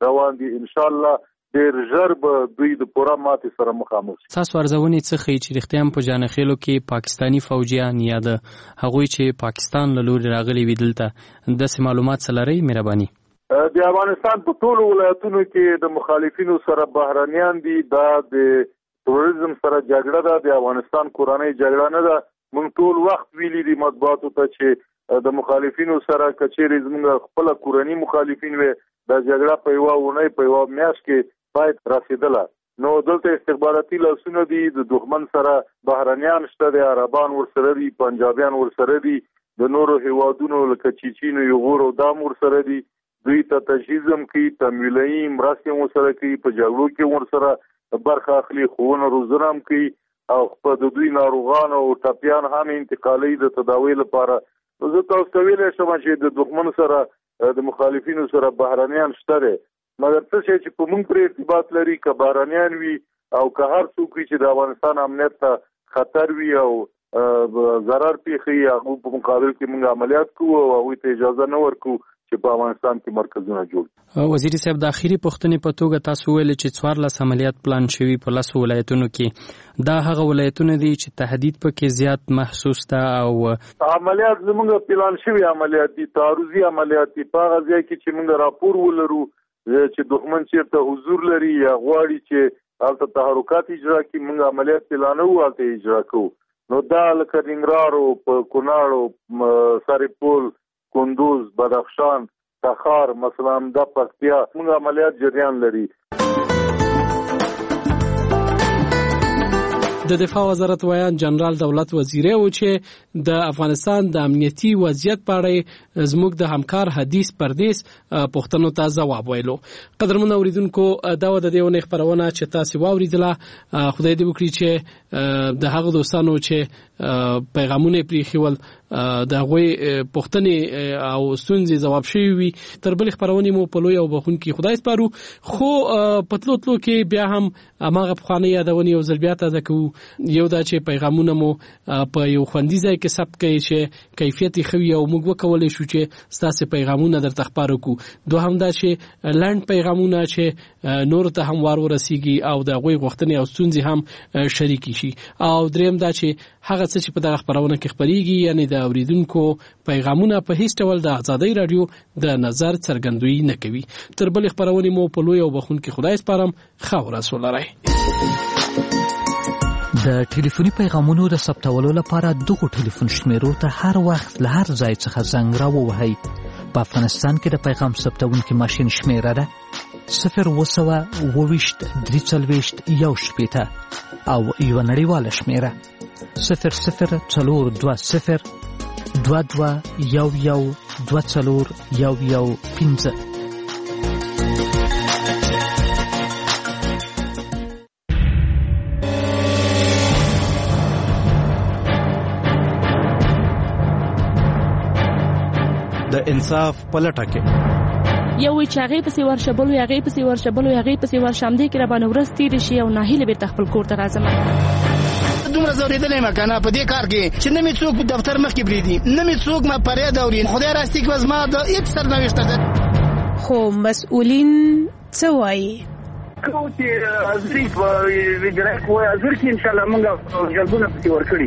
روان دي. ان شاء الله ډېر ژر به دوی د پوره ماتې سره مخامخ شي. تاسو ارزونې څه ښیي چې رښتیا هم په جانخیلو کې پاکستاني فوجیان یا د هغوی چې پاکستان له لوري راغلي وي دلته داسې معلومات څه لرئ مهرباني؟ د افغانستان په ټولو ولایتونو کې د مخالفینو سره بهرنیان دي. دا د تروریزم سره جګړه ده، د افغانستان کورنۍ جګړه نه ده. موږ ټول وخت ویلي دي مطبوعاتو ته چې د مخالفینو سره کچېرې زموږ خپله کورني مخالفین وي دا جګړه په یوه اونۍ په یوه میاشت کې باید رسیدله. نو دلته استخباراتي لاسونه دي، د دښمن سره بهرنیان شته دي، عربان ورسره دي، پنجابیان ورسره دي، د نورو هیوادونو لکه چیچین، یغور او دام ورسره دي. دوی ته تجهیز هم کوي، تمویلي مرستې هم ورسره کوي، په جګړو کې ورسره برخه اخلي، ښوونه روزنه هم کوي او د دوی ناروغان او ټپیان هم انتقالوي د تداوی لپاره. زه تاسو ته ویلی شم چې د دښمن سره د مخالفینو سره بهرنیان شته دی، مګر څه شی چې په موږ پرې ارتباط لري که بهرنیان وي او که هر څوک وي چې د افغانستان امنیت ته خطر وي او ضرر پېښوي، هغوی په مقابل کې موږ عملیات کوو او هغوی ته اجازه نه ورکوو چې په افغانستان کې مرکزونه جوړ. وزیر صاحب د اخیری پوښتنې په توګه تاسو ویل چې 14 عملیات پلان شوي په 10 ولایتونو کې. دا هغه ولایتونه دي چې تهدید پکې زیات محسوس ده او عملیات زموږ پلان شوي عملیات دي، تعرضي عملیات دي. په هغه ځای کې چې موږ راپور ولرو چې دښمن چېرته حضور لري یا غواړي چې هلته تحرکات اجرا کړي، موږ عملیات پلانوو، هلته اجرا کوو. نو دا لکه ننګرهار او په کونړ، سرپل، کندوز، بدخشان، تخار، مثلا د پکتیا موږ عملیات جریان لري. د دفاع وزارت ویان جنرال دولت وزیری و چې د افغانستان د امنیتي وضعیت په اړه زموږ د همکار حدیث پردیس پوښتنو ته ځواب ویلو. قدرمن اوریدونکو، دا و د دې ونې خپرونه چې تاسو واوریدله. خدای دې وکړي چې د هغه دوستانو چې پیغامونه پریښول د هغوی پوښتنې او ستونزې ځواب شوي وي. تر بلې خپرونې مو په لوی او بخښونکي خدای سپارو. خو په تلو کې بیا هم هماغه پخوانۍ یادونې یو ځل بیا تازه کوو. یو دا چې پیغامونه مو په یو خوندي ځای کې ثبت کړئ چې کیفیت یې ښه وي او موږ وکولی شو چې ستاسې پیغامونه درته خپاره کړو. دوهم دا چې لنډ پیغامونه چې نورو ته هم وار ورسیږي او د هغوی غوښتنې او ستونزې هم شریکې شي. او دریم دا چې هغه څه چې په دغه خپرونه کې خپریږي، یعنی د اوریدونکو پیغامونه په هیڅ ډول د ازادۍ راډیو د نظر څرګندوي نه کوي. تر بلې خپرونې مو په لوی او بخښونکي خدای سپارم. ښه ورځ ولرئ. د ټلیفوني پیغامونو د ثبتولو لپاره دغو ټلیفون شمیرو ته هر وخت له هر ځای څخه زنګ راووهئ. په افغانستان کې د پیغام ثبتونکي ماشین شمیره ده 0202341 او یوه نړیواله شمیره 00402211241115. د انصاف پلټه کې یو وی چې هغې پسې ورشبلو هغې پسې ورشامدې کې رابانه ورځ تېرې شي او ناهیله بېرته خپل کور ته راځم. دومره زورېدلی یم که نه په دې کار کې چې نه مې څوک دفتر مخکې پرېږدي، نه مې څوک فریاد اوري. خدای راستي که زما د هېڅ سرنوشته ده. خو مسؤلین څه وایي؟ کوم چې حاضري په وجرایت وایي حاضر کې انشاءالله موږ جلبونه پسې ورکړي.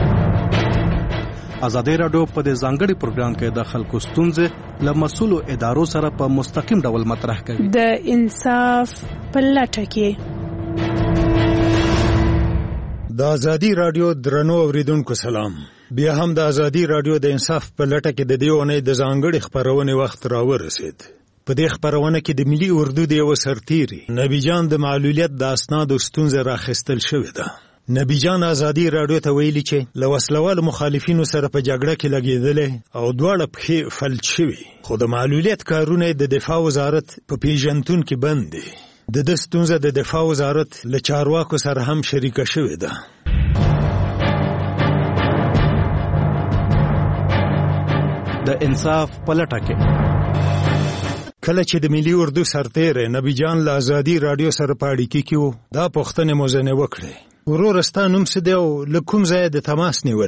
ازادي راډیو په دې ځانګړي پروګرام کې د خلکو ستونزې له مسؤلو ادارو سره په مستقیم ډول مطرح کوي. د انصاف په لټه کې د ازادي راډیو درنو اوریدونکو سلام. بیا هم د ازادي راډیو د انصاف په لټه کې د دې اونۍ د ځانګړي خپرونې وخت راورسید. په دې خپرونه کې د ملي اردو د یو سرتیري نبی جان د معلولیت د اسنادو ستونزه راخیستل شوې ده. نبی جان ازادي راډیو ته ویلي چې له وسلوالو مخالفینو سره په جګړه کې لګېدلی او دواړه پښې فلج شوي، خو د معلولیت کارونه د دفاع وزارت په پیژنتون کې بند دي. د ده ستونزه د دفاع وزارت له چارواکو سره هم شریکه شوې ده. د انصاف پلټه کې کله چې د ملي اردو سرتیری نبی جان له ازادي راډیو سره په اړیکې کې و، دا پوښتنې مو ځنې وکړې: ورور ستا نوم څه دی او له کوم ځایه د تماس نیولې؟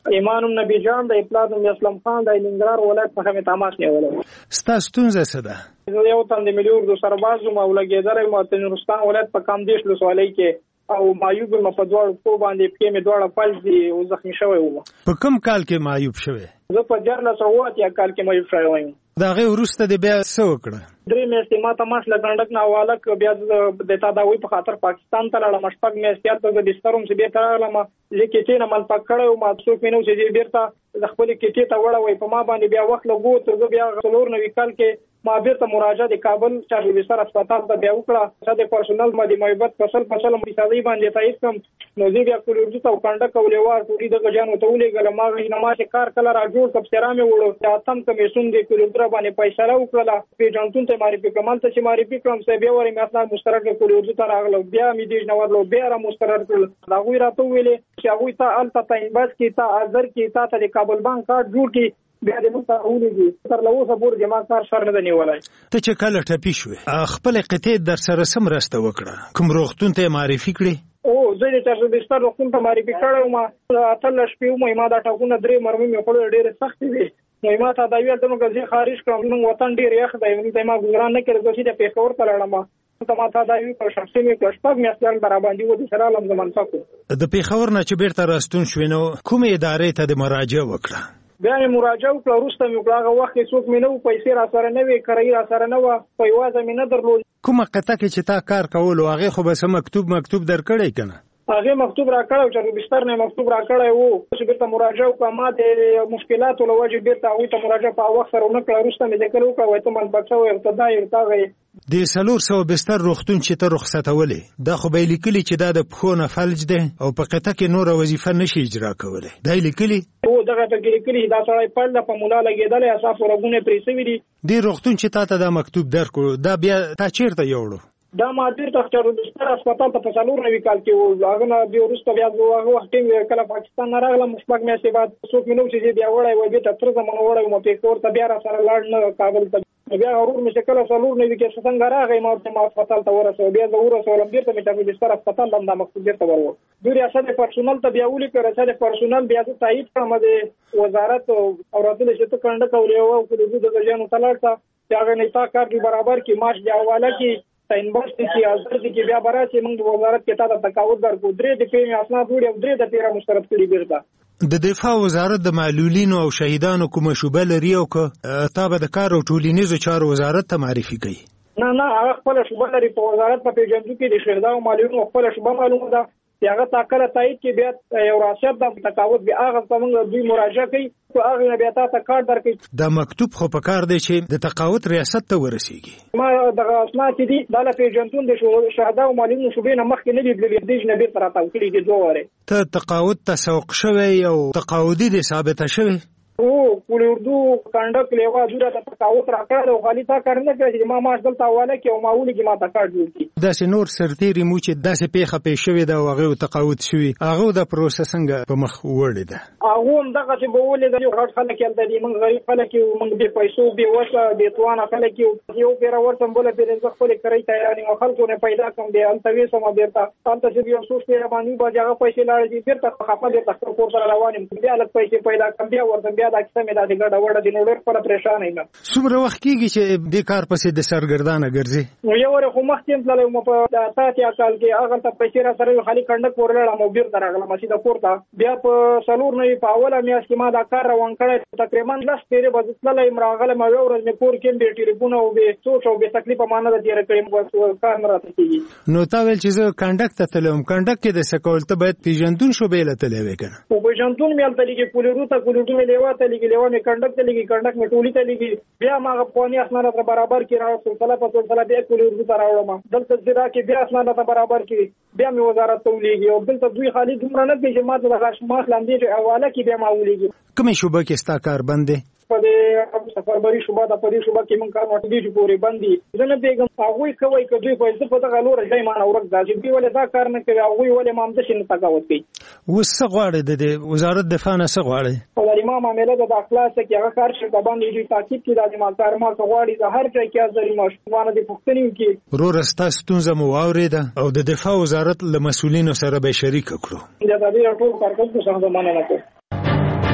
ایمانم نبی جان د اپلاتم اسلام خان د ننګرهار ولایت څخه مې تماس نیولې. ستاسو ستونزه څه ده؟ زه یو تن د ملي اردو سرباز وم او لګېدلی وم د نورستان ولایت په کامدېش ولسوالۍ کې او معیوب یم په دواړو پښو باندې پښې مې دواړه فلج دي او زخمي شوی وم. په کوم کال کې معیوب شوی؟ زه په 1480 کال کې معیوب شوی وم. د هغې وروسته دې بیا څه وکړه؟ 3 میاشتې ما ته ماش له کنډک نه حواله کړه. بیا د تداوۍ په خاطر پاکستان ته لاړم. 6 میاشتې هلته د بستر هم چې بېرته راغلم زه کیټې نه ملپک کړی وم. څوک مې نه و چې زه بېرته د خپلې کیټې ته وړوی. په ما باندې بیا وخت لګو تر زه بیا 94 کال کې ما بیرته مراجعه د کابل چارج بستر هسپتال ته بیا وکړه. د پرسونل باندې محبت فصل مساوي باندې تایید کوم. نو زه بیا کولورجي ته کنډک او لیوار ټولې د غجانو ته ولېږلم. ما غي نماز کار کله را جوړ کړ سره مې وړو. د اتم کمیسون د کولورجي باندې فیصله وکړه. پیژنتون ته معرفي کمال ته چې معرفي کوم سه بیا ورې مې اصلا مسترد کولورجي ته راغلو. بیا مې دیج نو ورلو بیا را مسترد کړل. دا غوي راته ویلې چې هغه ته الته تاینباس کې تا ازر کې تا ته د کابل بانک کارت جوړ کی بیا د مستعولېږي تر لوسه پورې جما کار سر نه نیولای. ته چې کله ټپي شوې خپل قطعې در سره سم راسته وکړه کوم روغتون ته معرفي کړې؟ او زه د چارج بستر روغتون ته معرفي کړم. ما اتل شپې ما دا ټاکونه 3 مرمۍ مې خپل ډېر سخت دي. نو ما ته دا ویل ته نو غزي خارج کړم. نو وطن ډېر یخ دی. نو ته ما ګزاران نه کړم چې د پیښور ته لاړم. ته ما ته دا ویل په شخصي مې کښپاک مې اصلان برابر دی و د سره لم زمان تاسو د پیښور نه چې بیرته راستون شوې نو کومې ادارې ته د مراجعه وکړه؟ بیا مې مراجعه وکړه. وروسته مې وکړه. هغه وخت کې څوک مې نه و پیسې را سره نه وې کرایي را سره نه وه پیوازه مې نه درلود. کومه قطعه کې چې تا کار کولو هغې خو به څه مکتوب درکړی که نه؟ هغه مکتوب را کړو چې بستر نه مکتوب را کړی وو چې بیرته مراجعه وکړه. ما د مشکلاتو له وجې بیرته هغوی ته مراجعه په وخت سره ونه کړه. وروسته مې ذکر وکړه وایي ته منبک شوی ابتدا یې ورته د 400 بستر روغتون چې ته رخصتولې دا خو به یې لیکلي چې دا د پښو نه فلج دی او په قطعه کې نوره وظیفه نشي اجرا کولی. دا یې لیکلي؟ او دغه ته کې لیکلي دا سړی پړ په مولا لګېدلی اصاف ورغونه پرې سوي دي. دې روغتون چې تا ته دا مکتوب درکړو دا بیا تا چیرته یوړو؟ دا ما بیرته چارج بستر هسپتال ته په 94 کال کې و. هغه نه بیا وروسته بیا هغه وخت ټینګ کله پاکستان نه راغلم. 6 میاشتې بعد څوک مې نه و چې بیا وړی وای بیرته تر زمانه وړی وم پیښور ته. بیا را سره لاړ نه کابل ته. بیا ورور مې چې کله 94 کې څنګه راغی ما هسپتال ته ورسېدم. بیا زه ورسېدم بیرته مې چارج بستر هسپتال ته دا مکتوب بیرته ورور. دوی ریاست پرسونل ته بیا ولیکل. ریاست پرسونل بیا ته تایید کړم د وزارت او راتل چې ته کنډک او لیوه او کولورجي د غجانو ته لاړ ته چې هغه نیتا کار برابر کې ماش دی حواله کې تاینباس کې ازر کې بیا برا چې موږ د وزارت کې تا ته تقاعد درکو. 3 د پیمې اسناد وړي او 3 د تیرا مسترد کړي بیرته. د دفاع وزارت د معلولینو او شهیدانو کومه شوبه لري او که تا به د کار او ټولنیزو چارو وزارت ته معرفي کوي؟ نه هغه خپل شوبه لري. په وزارت په پیژندو کې د شهیدانو او معلولینو خپل شوبه معلومه ده. هغه تاکله تایید کې بیا یو راشد د تقاعد بیا هغه څنګه دوی مراجعه کوي او هغه بیا تاسو کار درکړي. دا مکتوب خو په کار دی چې د تقاعد ریاست ته ورسیږي. ما دغه اسناد دي د پیژنتون د شهدا او معلومو شوبې نه مخکې نه دي د نبی تر تاسو کړي دي دوه وره. ته تقاعد تسوق شوی او تقاعدي دي ثابته شوی؟ او کولورجي کنډک لیوا جوړه ته تقاعد راکړه او خالي تا کار نه کوي چې ما ماش دلته حواله کې او ماولي کې ما تکړه جوړ کی. داسې نور سرتيري مو چې داسې پیښه پېښ شوې ده او هغه تقاعد شوی هغه د پروسسنګ په مخ وړي ده. هغه هم دغه چې بولې د یو غټ خلک یل د موږ غریب خلک یو موږ به پیسو به وسه د توانه خلک یو پیر ورته بوله پیر ځخ خپل کوي تیاری او خلکو نه پیدا کوم دی ان توي سم بیرته تاسو چې یو سوچ پیرا باندې باجه پیسې لاړې دي بیرته خپل د تخته کور سره روانم بیا لک پیسې پیدا کوم بیا ورته بیا د کیسه مې د دا وړه د نوړ پر پریشان نه. څومره وخت کېږي چې د کار پسې د سرګردانه ګرځي؟ نو یو ور خو مخکې تللی وم په 7 کال کې هغه ته پیسې را سره خالي کنډک ورلړم او بیرته راغلم چې د کور ته. بیا په 4 نه په اوله میاشت کې ما دا کار روان کړی. تقریبا 10 پیرې به تللی راغلم او ورځ مې کور کې به ټلیفون او به سوچ او به تکلیف مانه د تیر کړم کار نه راته کېږي. نو تا ویل چې زه کنډک ته تلم. کنډک کې د سکول ته باید پیژندون شوبې لته لوي کنه. او پیژندون مې الته لګي کولورو ته کولورو مې لیوا ته لګي لیوا مې کنډک ته لګي کنډک مې ټولي ته لګي. بیا ما غوښنی اسناد ته برابر کړ او سلسله په سلسله بیا کولورو ته راوړم. دلته ځدا کې بیا اسناد ته برابر کړ. بیا مې وزارت ته ولېږي او دلته دوی خالي دومره نه پیژې ما ته د غاښ لاندې حواله کې بیا ما ولېږي. کومې شوبه کې ستا کار بند دی؟ په دې سفربري شوبه د پدې شوبه کې مونږ کار وټ دي پورې باندې زنه بیګم هغه کوي کدوې په څه په دغه لور ځای مان اورک ځي دی ولې دا کار نه کوي هغه ولې مام د شنه تقاوت کوي. وسه غواړي د وزارت دفاع نه څه غواړي؟ په امام عامله د اخلاص کې هغه کار شي باندې دې تاکید کې د مالدار ما غواړي د هر ځای کې ازري مشوانه د پښتني کې ورور استا ستونزه مو واورېده او د دفاع وزارت له مسولینو سره به شریک کړو. دا د دې ټول کارکونکو سره مننه کوم.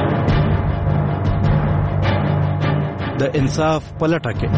د انصاف پلټه کې.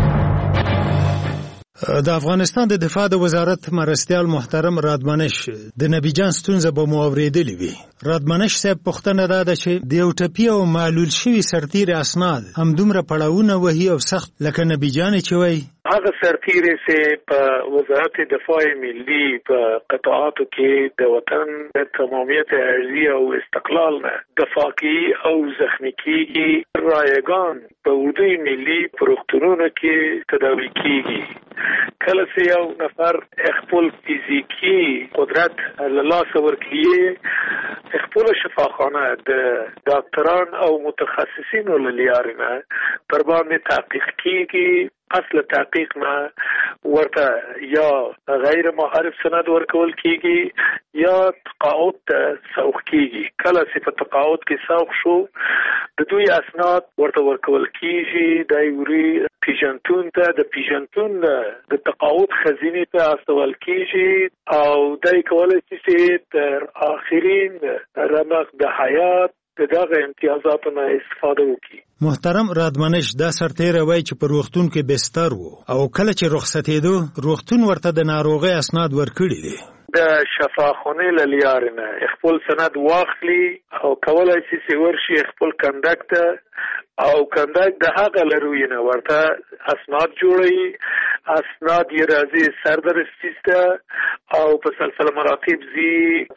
د افغانستان د دفاع د وزارت مرستیال محترم رادمنش د نبی جان ستونزه به مو اورېدلې وي. رادمنش صاحب پوښتنه دا ده چې د یو ټپي او معلول شوي سرتیري اسناد همدومره پړاوونه وهي او سخت لکه نبی جان چې وایي هغه سرتیري چې په وزارت دفاع ملی په قطاعاتو کې د وطن د تمامیت ارضي او استقلال نه دفاع کوي او زخمی کیږي، رایگان په اردو ملی پروختونونو کې تداوی کیږي. کله چې یو نفر خپل فزیکی قدرت له لاسه ورکړي، خپل شفاخانه د ډاکټران او متخصصینو له لارې نه پر باندې تحقیق کیږي. اصل تحقیق نه ورته یا غیر معرف سند ورکول کیږي یا تقاعد ته سوق کیږي. کله چې په تقاعد کې سوق شو د دوی اسناد ورته ورکول کیږي، د یوري پیژنتون ته د پیژنتون د تقاعد خزینه ته استول کیږي او دای کولای شي تر اخرین رمق د حیات دغه امتیازاتو نه استفاده وکړي. محترم رادمنش دا سرتیری وایي چې په روغتون کې بستر وو او کله چې رخصتېدو روغتون ورته د ناروغۍ اسناد ورکړي دي. د شفاخانه له لارې نه خپل سند واخلي او کولای شي چې ورشي خپل کنډکټ او کنډکټ د هغه لروي نه ورته اسناد جوړي. اسناد یې راځي سردرسته او په سلسله مراتب زی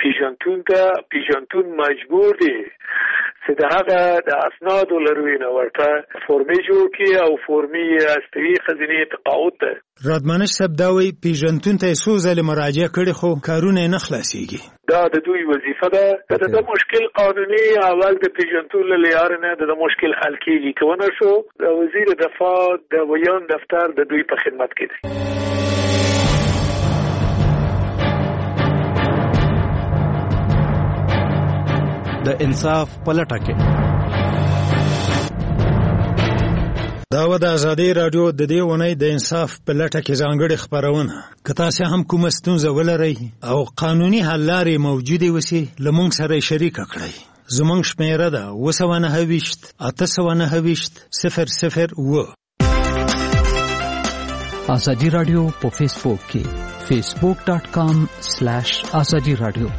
پیژنتون مجبور دی چې د هغه د اسناد لروي نه ورته فورمې جوړ کړي او فورمې استوي خزینه تقاعد ته. رادمنش صاحب دا وایي پیژنتون ته څو ځله مراجعه کړې خو کارونه نه خلاصيږي. دا د دوی وظیفه ده. دا مشکل قانوني اول د پیژنتون له لارې نه د مشکل حل کیږي. کونه شو د وزیر دفاع د ویان دفتر د دوی په خدمت کې دی. د انصاف پلټه کې دا و د ازادي رادیو د دې ونې د انصاف پلټه کې ځانګړي خبرونه. که تاسو هم کومه ستونزه ولرئ او قانوني حل لارې موجوده وسی لمونږ سره شریک کړئ. زمونږ شمیره ده 298 898 001. ازادي رادیو په فیسبوک کې facebook.com/azadi radio.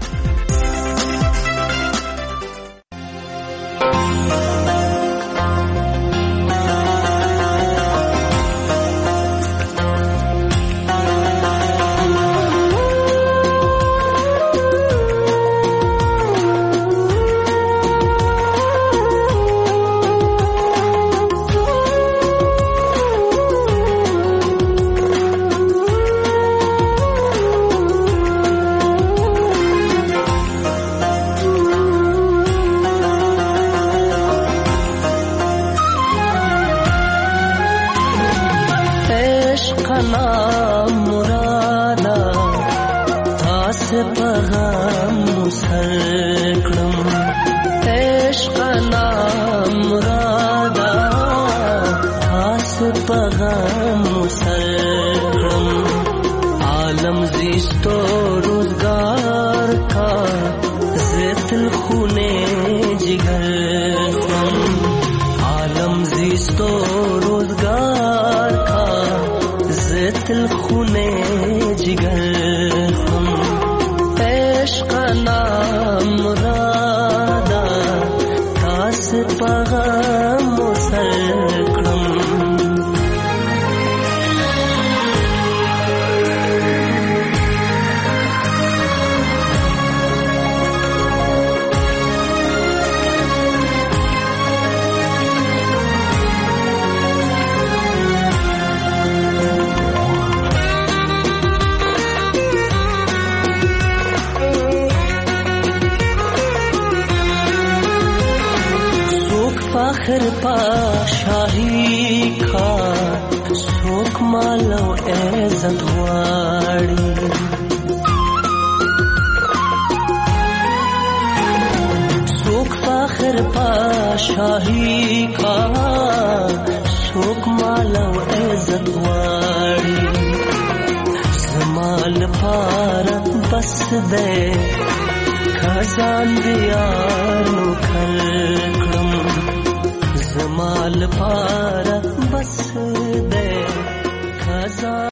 زمال پارا بس دے خزان